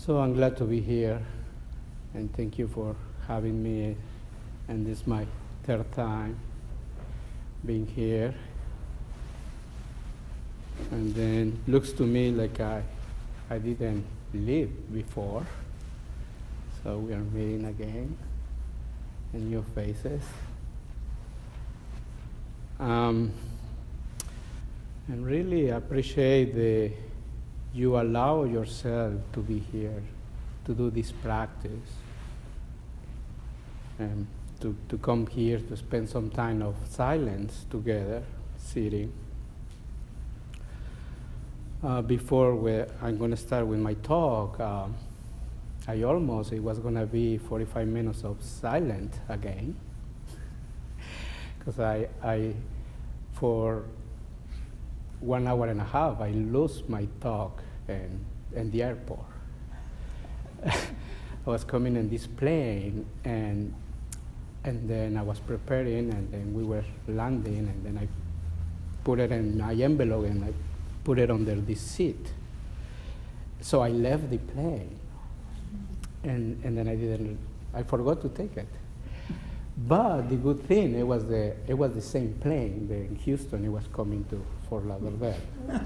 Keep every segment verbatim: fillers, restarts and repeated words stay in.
So I'm glad to be here, and thank you for having me. And this is my third time being here. And then looks to me like I, I didn't live before. So we are meeting again, and new faces. Um, and really appreciate the you allow yourself to be here, to do this practice, and to, to come here to spend some time of silence together, sitting. Uh, before we, I'm going to start with my talk, uh, I almost, it was going to be forty-five minutes of silence again. Because I, I, for one hour and a half, I lost my talk in, in the airport. I was coming in this plane, and and then I was preparing, and then we were landing, and then I put it in my envelope, and I put it under this seat. So I left the plane, and, and then I didn't, I forgot to take it. But the good thing, it was the, it was the same plane in Houston, it was coming to Fort Lauderdale.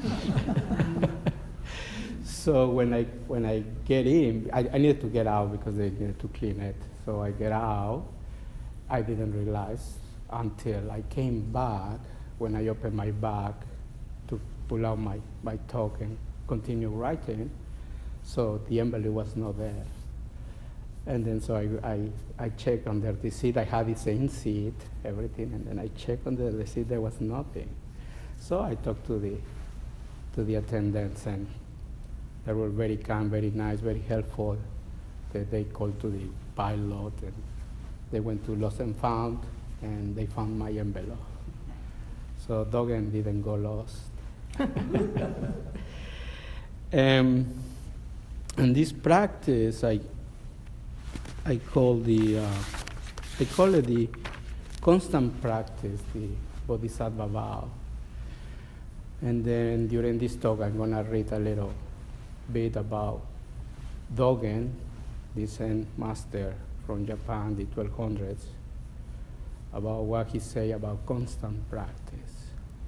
So when I, when I get in, I, I needed to get out because they needed to clean it. So I get out, I didn't realize until I came back, when I opened my bag to pull out my, my talk and continue writing, so the envelope was not there. And then so I, I, I checked under the seat, I had the same seat, everything, and then I checked under the seat, there was nothing. So I talked to the, to the attendants, and they were very kind, very nice, very helpful. They, they called to the pilot, and they went to Lost and Found, and they found my envelope. So Dogen didn't go lost. um, and this practice, I, I call the, uh, I call it the constant practice, the Bodhisattva vow. And then during this talk, I'm gonna read a little bit about Dogen, the Zen master from Japan, the twelve hundreds, about what he say about constant practice.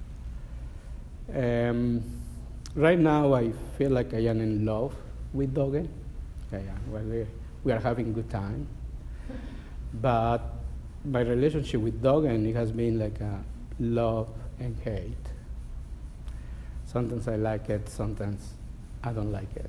Um, right now, I feel like I am in love with Dogen. I am. Well, we, we are having a good time. But my relationship with Dogen, it has been like a love and hate. Sometimes I like it, sometimes I don't like it.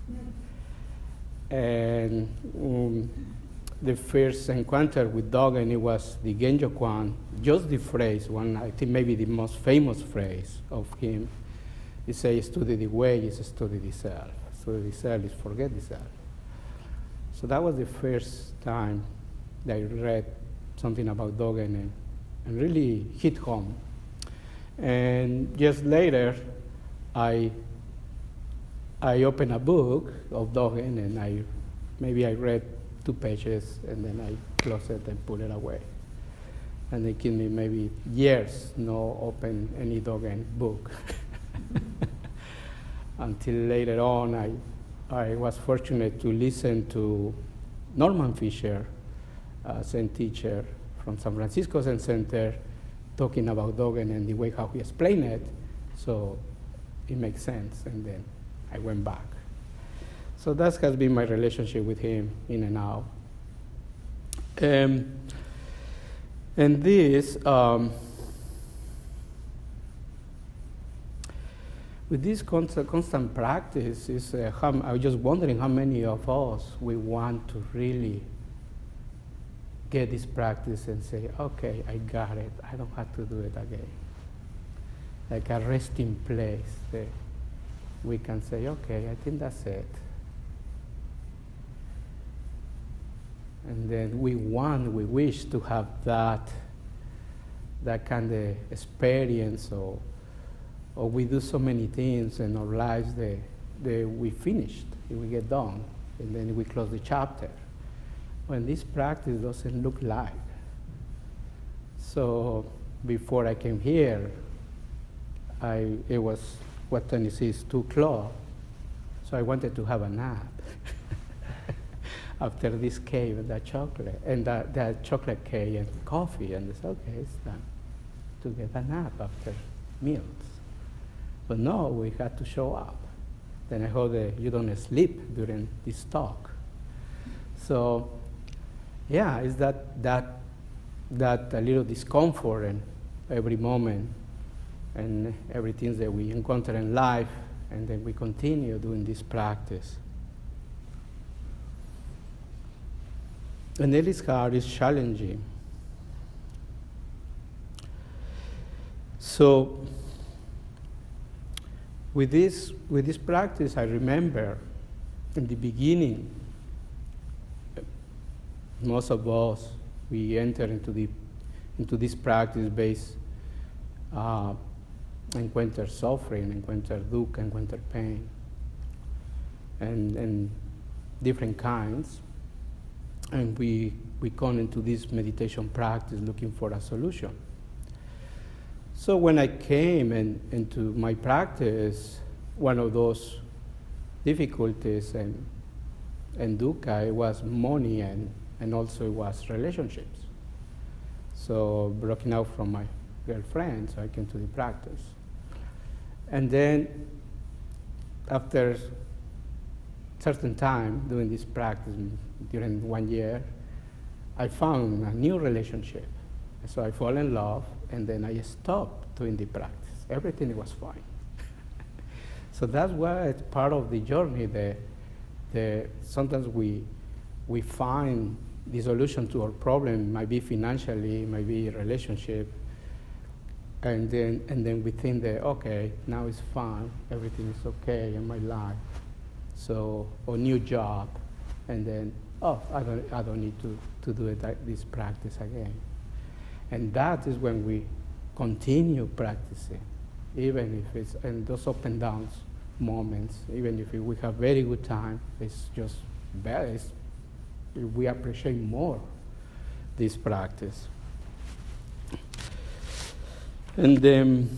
And um, the first encounter with Dogen, it was the Genjo Kwan, just the phrase, one, I think maybe the most famous phrase of him, he says, study the way is study the self. Study the self is forget the self. So that was the first time that I read something about Dogen and, and really hit home. And just later, I I opened a book of Dogen, and I maybe I read two pages, and then I closed it and put it away. And it gave me maybe years no open any Dogen book. Until later on, I I was fortunate to listen to Norman Fisher, a Zen teacher from San Francisco Zen Center, talking about Dogen and the way how he explained it. So it makes sense, and then I went back. So that has been my relationship with him, in and out. Um, and this, um, with this constant, constant practice, is, uh, how, I was just wondering how many of us we want to really get this practice and say, okay, I got it, I don't have to do it again. Like a resting place that we can say, okay, I think that's it. And then we want, we wish to have that, that kind of experience, or, or we do so many things in our lives that, that we finished, we get done, and then we close the chapter. When this practice doesn't look like. So before I came here, I, it was what Tennessee is two o'clock. So I wanted to have a nap after this cake and that chocolate, and that, that chocolate cake and coffee, and it's okay, it's time to get a nap after meals. But no, we had to show up. Then I heard that you don't sleep during this talk. So, yeah, it's that, that, that a little discomfort in every moment and everything that we encounter in life, and then we continue doing this practice. And it is hard, it's challenging. So, with this, with this practice, I remember in the beginning, most of us, we enter into, the, into this practice based, uh, encounter suffering, encounter dukkha, encounter pain, and, and different kinds. And we, we come into this meditation practice looking for a solution. So when I came in, into my practice, one of those difficulties and, and dukkha, it was money, and, and also it was relationships. So broken out from my girlfriend, so I came to the practice. And then after certain time doing this practice, during one year, I found a new relationship. So I fall in love, and then I stopped doing the practice. Everything was fine. So that's why it's part of the journey that, that sometimes we, we find the solution to our problem, might be financially, might be relationship, and then, and then we think that, okay, now it's fine, everything is okay in my life. So, or new job, and then, oh, I don't, I don't need to, to do it, this practice again. And that is when we continue practicing, even if it's in those up and downs moments, even if we have very good time, it's just better, it's, we appreciate more this practice. And then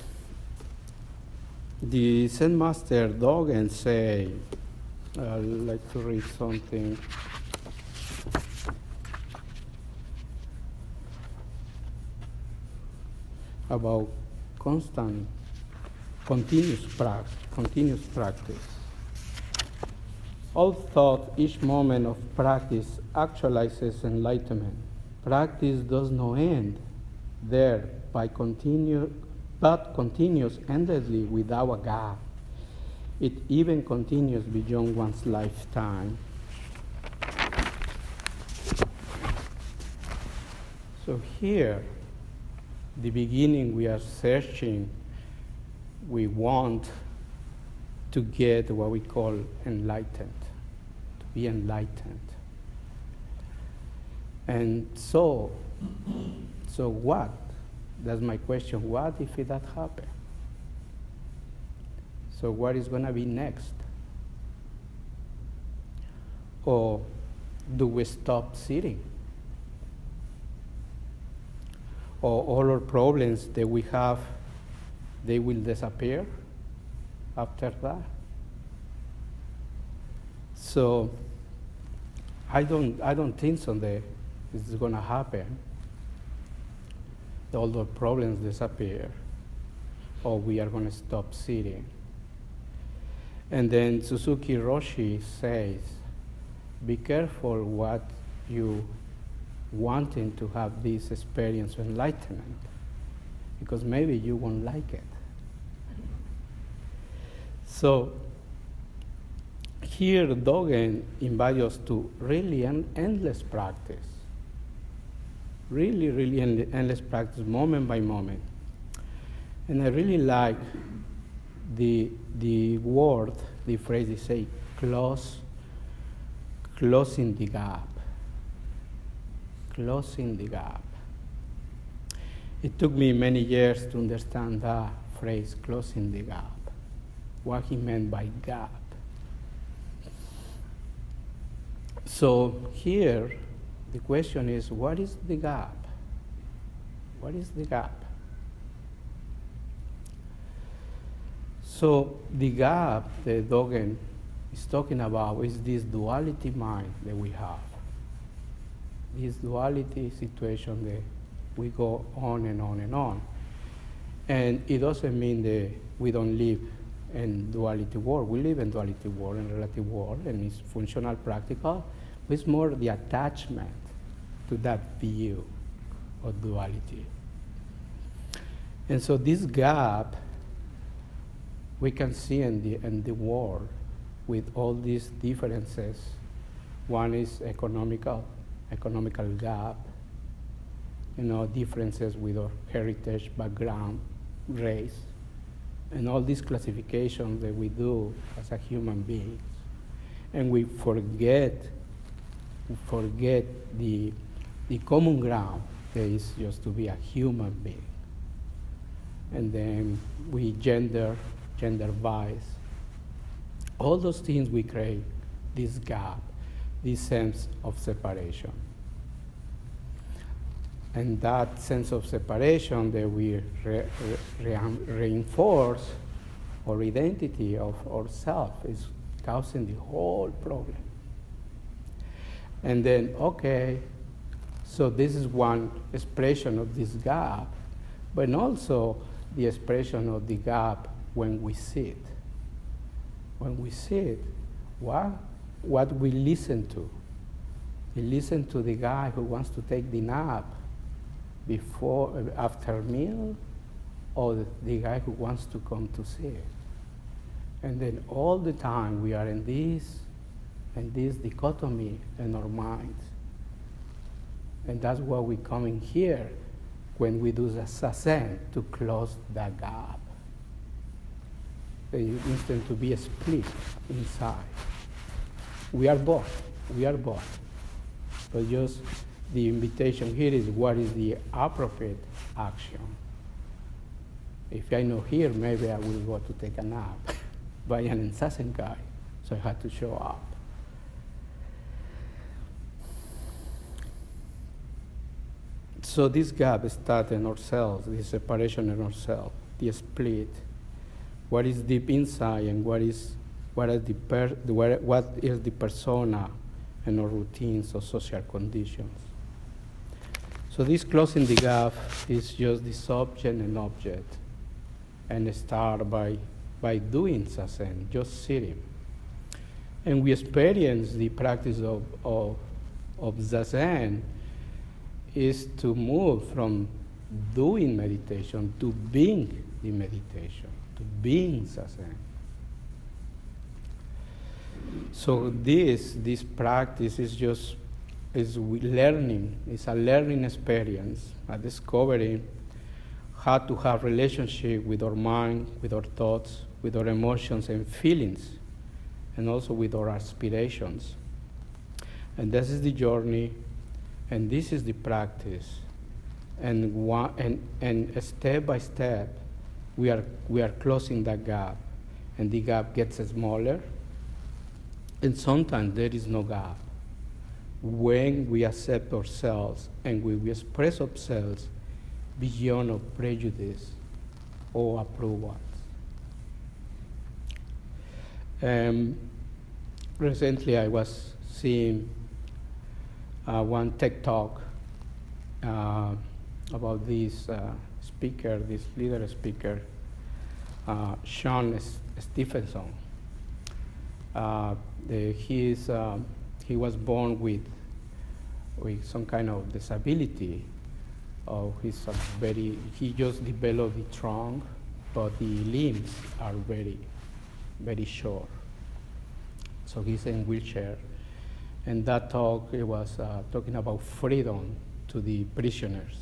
the Zen Master Dogen say, I'd like to read something. About constant, continuous practice, continuous practice. All thought, each moment of practice actualizes enlightenment. Practice does not end there, by continue, but continues endlessly without a gap. It even continues beyond one's lifetime. So here, the beginning, we are searching, we want to get what we call enlightened, to be enlightened. And so, so what? That's my question. What if it that happen? So what is going to be next? Or do we stop sitting? Or all our problems that we have, they will disappear after that? So I don't, I don't think so that it's going to happen. All the problems disappear, or we are going to stop sitting. And then Suzuki Roshi says, be careful what you wanting to have this experience of enlightenment, because maybe you won't like it. So here Dogen invites us to really an endless practice. Really, really endless practice, moment by moment. And I really like the, the word, the phrase they say, close, closing the gap. Closing the gap. It took me many years to understand that phrase, closing the gap, what he meant by gap. So here, the question is, what is the gap? What is the gap? So the gap that Dogen is talking about is this duality mind that we have. This duality situation that we go on and on and on. And it doesn't mean that we don't live in duality world. We live in duality world and relative world, and it's functional, practical. But it's more the attachment to that view of duality. And so this gap we can see in the, in the world with all these differences. One is economical, economical gap, you know, differences with our heritage, background, race, and all these classifications that we do as a human beings. And we forget, we forget the, the common ground that is just to be a human being. And then we gender, gender bias. All those things we create this gap, this sense of separation. And that sense of separation that we re re reinforce our identity of ourselves is causing the whole problem. And then, okay, so this is one expression of this gap, but also the expression of the gap when we sit. When we sit, what, what we listen to? We listen to the guy who wants to take the nap before, after meal, or the, the guy who wants to come to sit. And then all the time we are in this, and this dichotomy in our minds. And that's why we come in here when we do the zazen to close that gap. It needs to be a split inside. We are both, we are both. But just the invitation here is what is the appropriate action. If I know here, maybe I will go to take a nap. But I'm an zazen guy, so I had to show up. So this gap starts in ourselves, this separation in ourselves, the split. What is deep inside and what is what is the per, what is the persona and our routines or social conditions. So this closing the gap is just the subject and object, and start by by doing zazen, just sitting. And we experience the practice of of, of zazen is to move from doing meditation to being the meditation, to being zazen. So this this practice is just is learning. It's a learning experience, a discovery how to have relationship with our mind, with our thoughts, with our emotions and feelings, and also with our aspirations. And this is the journey. And this is the practice, and one, and and step by step, we are we are closing that gap, and the gap gets smaller. And sometimes there is no gap. When we accept ourselves and we, we express ourselves beyond our prejudice or approval. Um, recently, I was seeing Uh, one TED Talk uh, about this uh, speaker, this leader speaker, uh, Sean S Stephenson. Uh, the, he, is, uh, he was born with, with some kind of disability. Uh, he's a very, he just developed the trunk, but the limbs are very, very short. So he's in wheelchair. And that talk, it was uh, talking about freedom to the prisoners.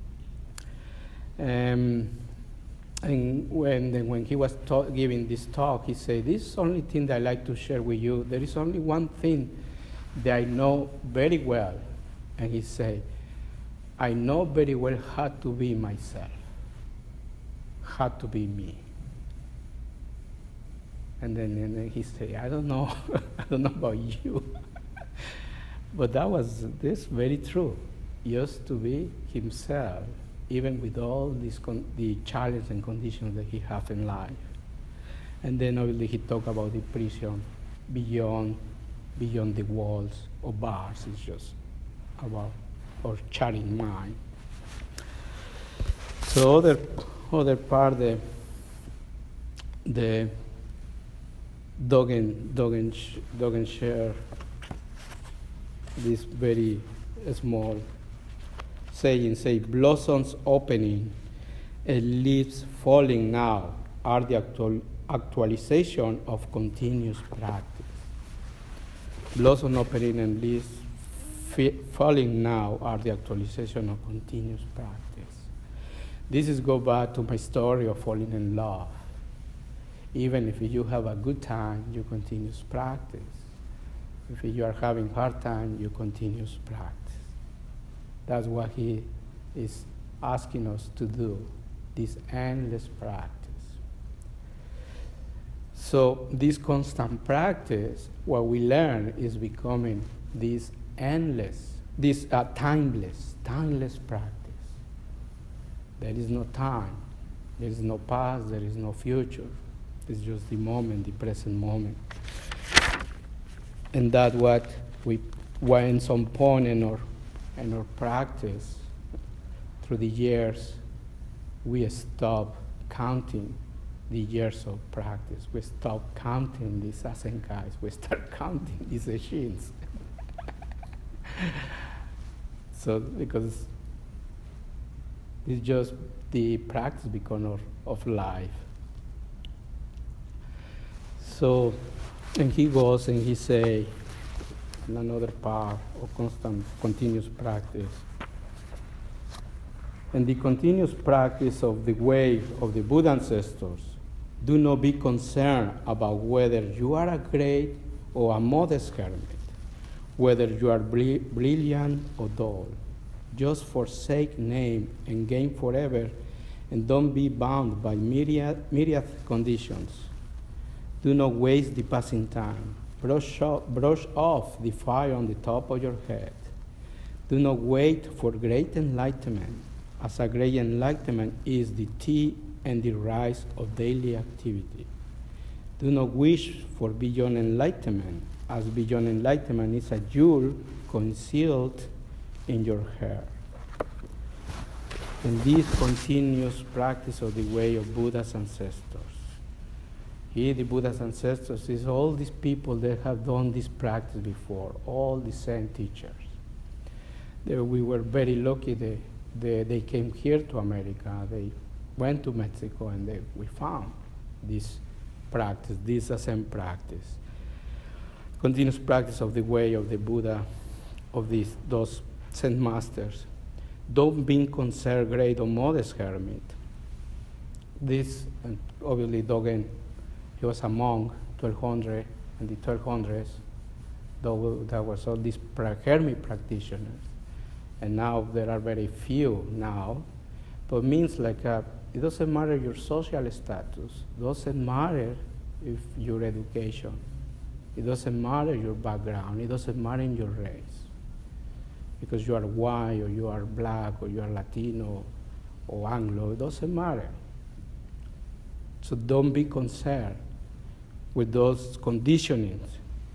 Um, and when, when he was giving this talk, he said, this is the only thing that I like to share with you. There is only one thing that I know very well. And he said, I know very well how to be myself, how to be me. And then, and then he said, I don't know, I don't know about you. But that was this very true. Just to be himself, even with all these con the challenges and conditions that he has in life. And then obviously he talked about the prison beyond, beyond the walls of bars. It's just about our chatting mind. So other, other part, the, the Dogen, Dogen, Dogen share this very small saying, say, blossoms opening and leaves falling now are the actual actualization of continuous practice. Blossom opening and leaves falling now are the actualization of continuous practice. This is go back to my story of falling in love. Even if you have a good time, you continue to practice. If you are having hard time, you continue to practice. That's what he is asking us to do, this endless practice. So this constant practice, what we learn is becoming this endless, this uh, timeless, timeless practice. There is no time, there is no past, there is no future. It's just the moment, the present moment. And that's what we, when some point in our, in our practice, through the years, we stop counting the years of practice. We stop counting these asenkais. We start counting these machines. So, because it's just the practice become of, of life. So, and he goes and he say, in another part of constant, continuous practice, and the continuous practice of the way of the Buddha ancestors, do not be concerned about whether you are a great or a modest hermit, whether you are bri- brilliant or dull. Just forsake name and gain forever, and don't be bound by myriad, myriad conditions. Do not waste the passing time. Brush off, brush off the fire on the top of your head. Do not wait for great enlightenment, as a great enlightenment is the tea and the rice of daily activity. Do not wish for beyond enlightenment, as beyond enlightenment is a jewel concealed in your hair. And this continuous practice of the way of Buddha's ancestors. Here, the Buddha's ancestors is all these people that have done this practice before, all the same teachers. They, we were very lucky they, they, they came here to America. They went to Mexico and they, we found this practice, this same practice. Continuous practice of the way of the Buddha, of these, those Zen masters. Don't be concerned, great or modest hermit. This, and obviously Dogen, he was a monk, twelve hundred, and the twelve hundreds, though there was all these hermit practitioners. And now there are very few now, but it means like a, it doesn't matter your social status, it doesn't matter if your education, it doesn't matter your background, it doesn't matter in your race. Because you are white, or you are black, or you are Latino, or Anglo, it doesn't matter. So don't be concerned with those conditionings.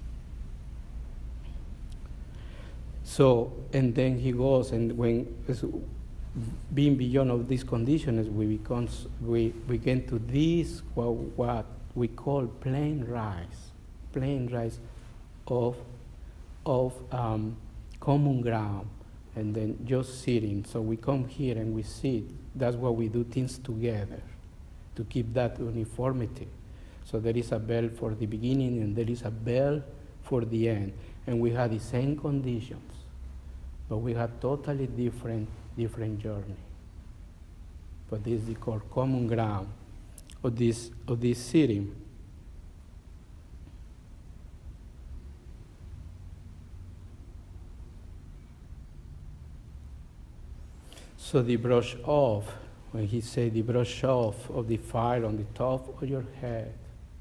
So, and then he goes, and when being beyond of these conditions, we become, we begin to this what, what we call plain rise, plain rise of of um, common ground, and then just sitting. So we come here and we sit. That's why we do things together, to keep that uniformity. So there is a bell for the beginning and there is a bell for the end. And we have the same conditions, but we have totally different, different journey. But this is the called common ground of this, of this sitting. So the brush off, when he said the brush off of the fire on the top of your head,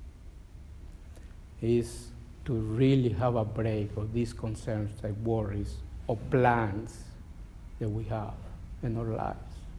is to really have a break of these concerns like worries or plans that we have in our lives.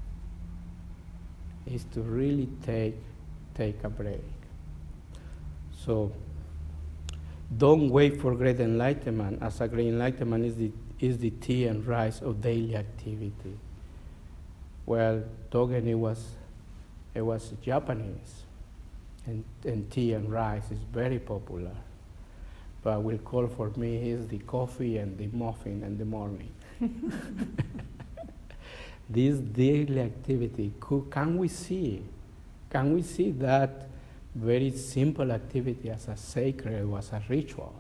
Is to really take, take a break. So Don't wait for great enlightenment, as a great enlightenment is the, is the tea and rice of daily activity. Well, Dogen, it was, it was Japanese, and, and tea and rice is very popular. But will call for me is the coffee and the muffin in the morning. This daily activity, could, can we see, can we see that very simple activity as a sacred, as a ritual?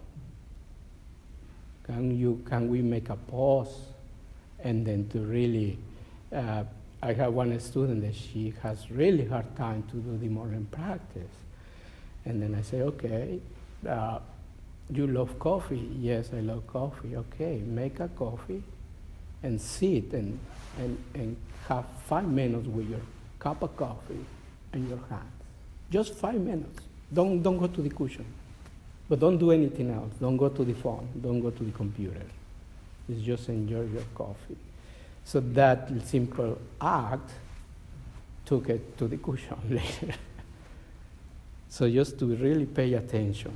Can you, can we make a pause and then to really, uh, I have one student that she has really hard time to do the morning practice. And then I say, okay, uh, you love coffee? Yes, I love coffee. Okay, make a coffee and sit and, and, and have five minutes with your cup of coffee in your hand. Just five minutes. Don't, don't go to the cushion. But don't do anything else. Don't go to the phone. Don't go to the computer. It's just enjoy your coffee. So that simple act took it to the cushion later. So just to really pay attention.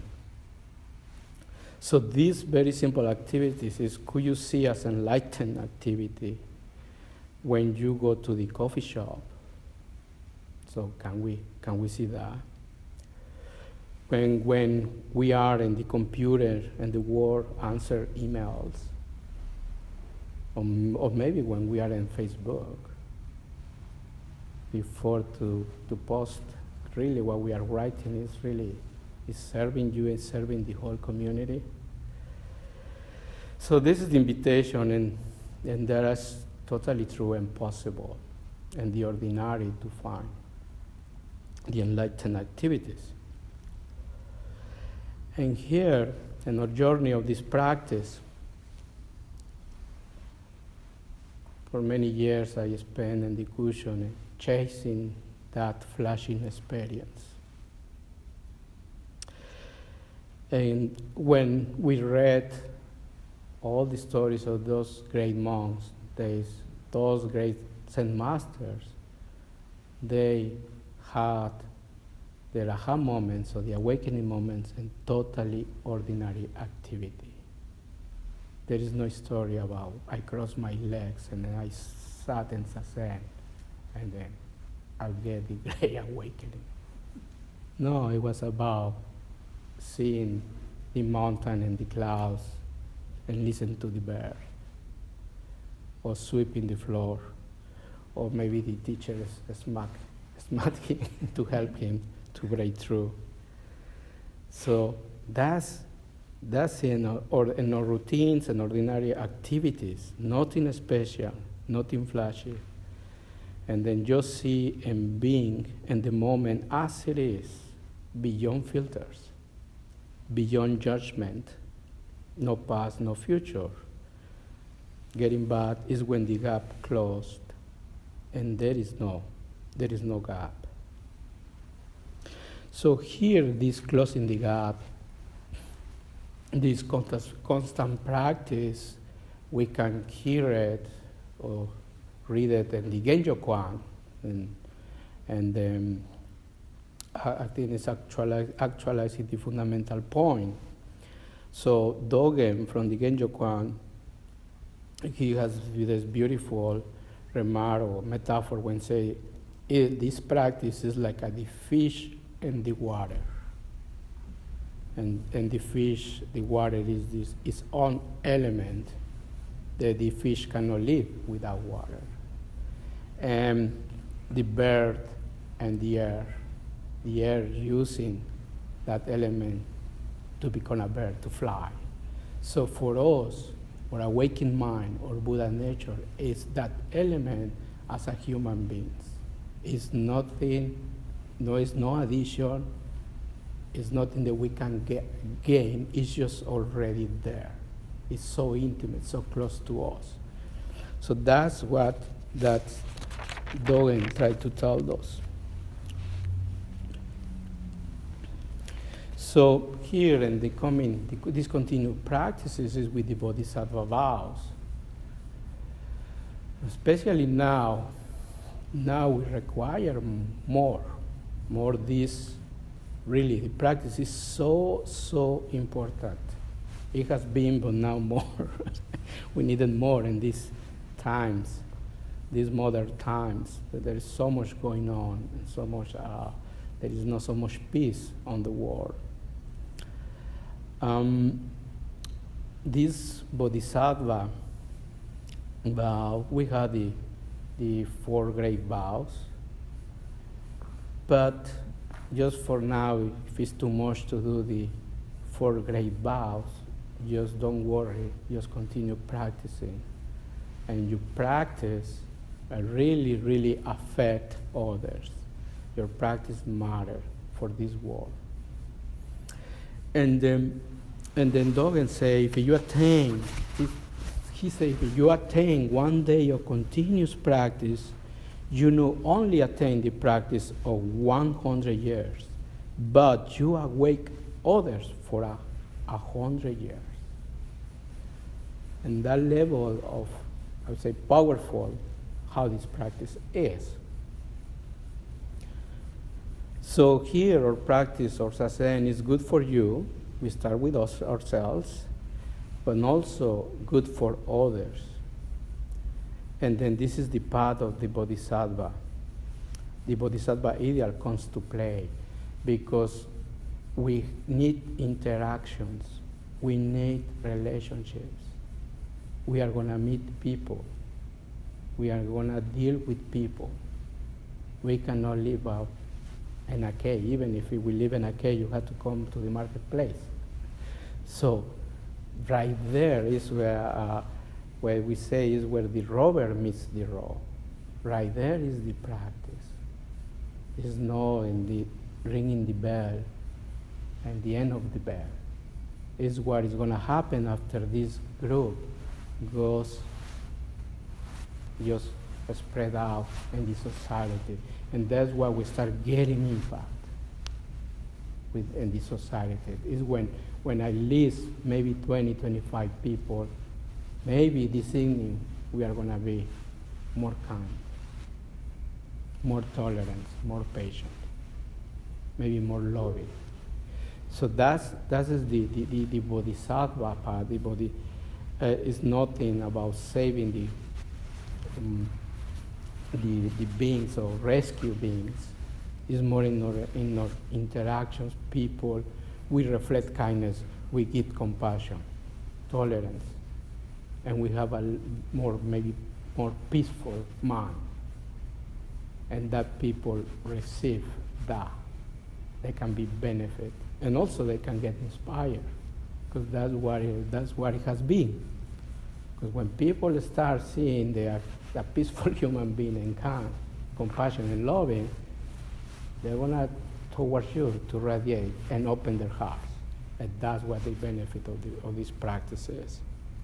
So these very simple activities is, could you see as enlightened activity when you go to the coffee shop? So can we, can we see that? When, when we are in the computer and the world answer emails, or, or maybe when we are in Facebook, before to, to post, really what we are writing is really is serving you and serving the whole community. So this is the invitation, and, and that is totally true and possible, and the ordinary to find the enlightened activities. And here, in our journey of this practice, for many years I spent in the cushion chasing that flashing experience. And when we read all the stories of those great monks, they, those great Zen masters, they had their aha moments or the awakening moments in totally ordinary activity. There is no story about I crossed my legs and then I sat in Zazen and then I get the great awakening. No, it was about seeing the mountain and the clouds and listen to the bird, or sweeping the floor, or maybe the teacher is smack, smacking to help him to break through. So that's, that's in our, or in our routines and ordinary activities, nothing special, nothing flashy. And then just see and being in the moment as it is, beyond filters, beyond judgment, no past, no future. Getting back is when the gap closed, and there is no, there is no gap. So here, this closing the gap, this constant, constant practice, we can hear it or read it in the Genjo Kwan, and, and um, I think it's actuali actualizing the fundamental point. So Dogen from the Genjo Kwan, he has this beautiful remark or metaphor when say, this practice is like a, the fish in the water. And, and the fish, the water is this its own element that the fish cannot live without water. And the bird and the air, the air using that element to become a bird, to fly. So for us, our awakened mind or Buddha nature is that element as a human beings. It's nothing, no, it's no addition, it's nothing that we can get, gain, it's just already there. It's so intimate, so close to us. So that's what that Dogen tried to tell us. So here in the coming, the discontinued practices is with the Bodhisattva vows. Especially now, now we require more, more this Really, the practice is so, so important. It has been, but now more. We need it more in these times, these modern times. That there is so much going on, and so much. Uh, there is not so much peace on the world. Um, this bodhisattva vow, we had the the four great vows, but just for now, if it's too much to do the four great vows, just don't worry, just continue practicing. And you practice uh, really, really affect others. Your practice matters for this world. And then, and then Dogen say, if you attain, he said, if you attain one day of continuous practice, you not only attain the practice of one hundred years, but you awake others for a, a hundred years. And that level of, I would say, powerful, how this practice is. So here, our practice, our zazen, is good for you. We start with us, ourselves, but also good for others. And then this is the path of the bodhisattva. The bodhisattva ideal comes to play because we need interactions. We need relationships. We are going to meet people. We are going to deal with people. We cannot live out in a cave. Even if we live in a cave, you have to come to the marketplace. So right there is where, uh, where we say is where the rubber meets the road. Right there is the practice. It's not in the ringing the bell and the end of the bell. It's what is going to happen after this group goes just spread out in the society. And that's why we start getting impact with, in the society. Is when, when at least maybe twenty, twenty-five people, maybe this evening we are going to be more kind, more tolerant, more patient, maybe more loving. So that's, that is the, the, the, the bodhisattva part. The body uh, is nothing about saving the, um, the, the beings or rescue beings. It's more in our, in our interactions, people. We reflect kindness, we give compassion, tolerance, and we have a more, maybe more peaceful mind. And that people receive that. They can be benefit. And also they can get inspired, because that's what it, that's what it has been. Because when people start seeing they are a peaceful human being and kind, compassionate and loving, they're gonna towards you to radiate and open their hearts. And that's what the benefit of, the, of these practices.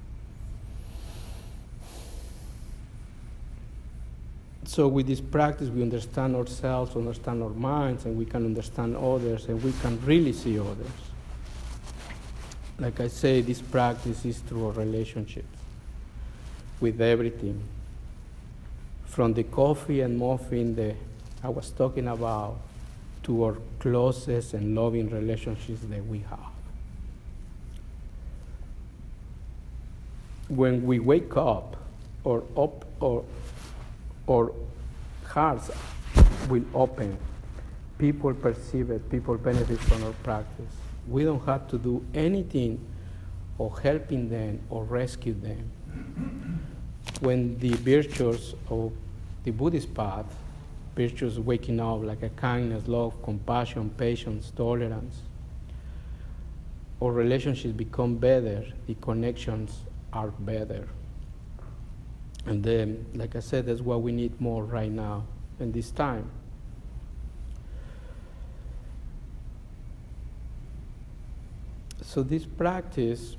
So with this practice, we understand ourselves, understand our minds, and we can understand others, and we can really see others. Like I say, this practice is through our relationships with everything. From the coffee and muffin that I was talking about, to our closest and loving relationships that we have. When we wake up, or up, or our hearts will open. People perceive it, people benefit from our practice. We don't have to do anything or helping them or rescue them. When the virtues of the Buddhist path, virtues waking up like a kindness, love, compassion, patience, tolerance, our relationships become better, the connections are better. And then, like I said, that's what we need more right now in this time. So this practice,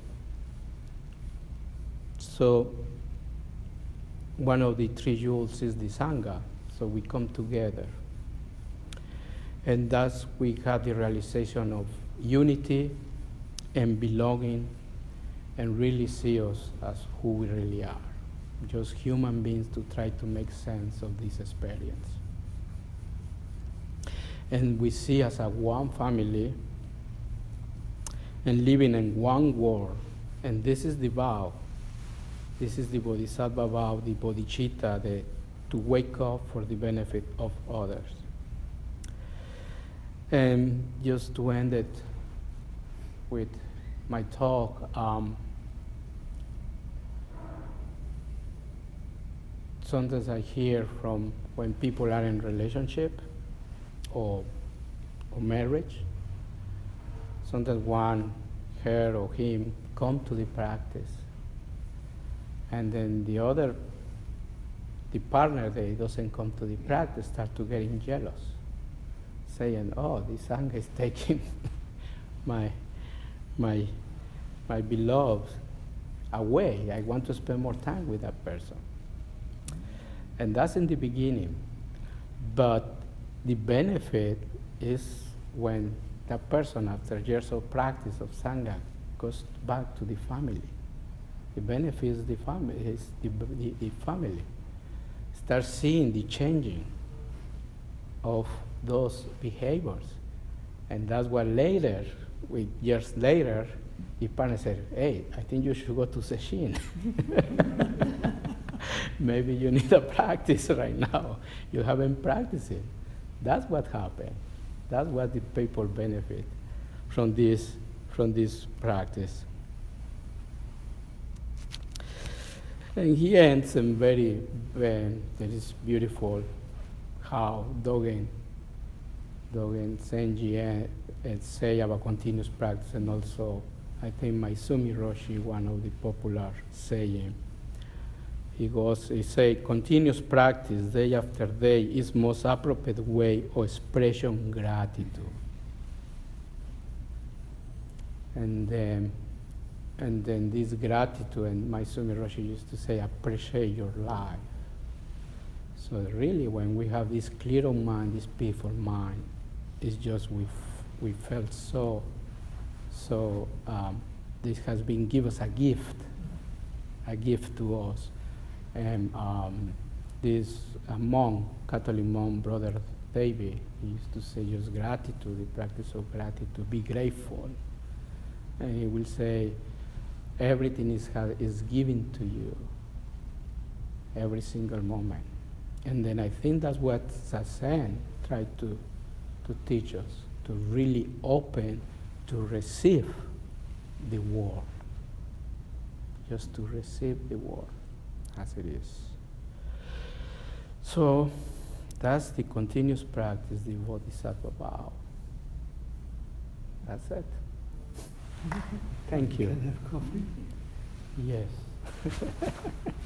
so one of the three jewels is the Sangha, so we come together. And thus we have the realization of unity and belonging and really see us as who we really are. Just human beings to try to make sense of this experience. and we see as a one family and living in one world. And this is the vow. This is the Bodhisattva vow, the bodhicitta, the, to wake up for the benefit of others. And just to end it with my talk, um, sometimes I hear from when people are in relationship or, or marriage, sometimes one, her or him, come to the practice, and then the other, the partner, they doesn't come to the practice, start to getting jealous, saying, "Oh, this Sangha is taking my, my, my beloved away. I want to spend more time with that person." And that's in the beginning, but the benefit is when that person, after years of practice of Sangha, goes back to the family. The benefit is the family, is the, the, the family. Start seeing the changing of those behaviors. And that's what later, with years later, the partner said, "Hey, I think you should go to Sesshin." Maybe you need a practice right now. You haven't practiced it. That's what happened. That's what the people benefit from this, from this practice. And he ends in very, very, that is beautiful, how Dogen, Dogen Senji and say about continuous practice, and also I think Maizumi Roshi, one of the popular saying. He goes, he say, continuous practice day after day is most appropriate way of expression gratitude. And then, and then this gratitude, and Maizumi Roshi used to say, appreciate your life. So really, when we have this clear of mind, this peaceful mind, it's just we we felt so, so um, this has been given us a gift, a gift to us. And um, this uh, monk, Catholic monk, Brother David, he used to say just gratitude, the practice of gratitude, be grateful. And he will say, everything is, is given to you, every single moment. And then I think that's what Zazen tried to, to teach us, to really open to receive the world, just to receive the world as it is. So that's the continuous practice, the Bodhisattva vow. That's it. Thank you. Can I have coffee? Yes.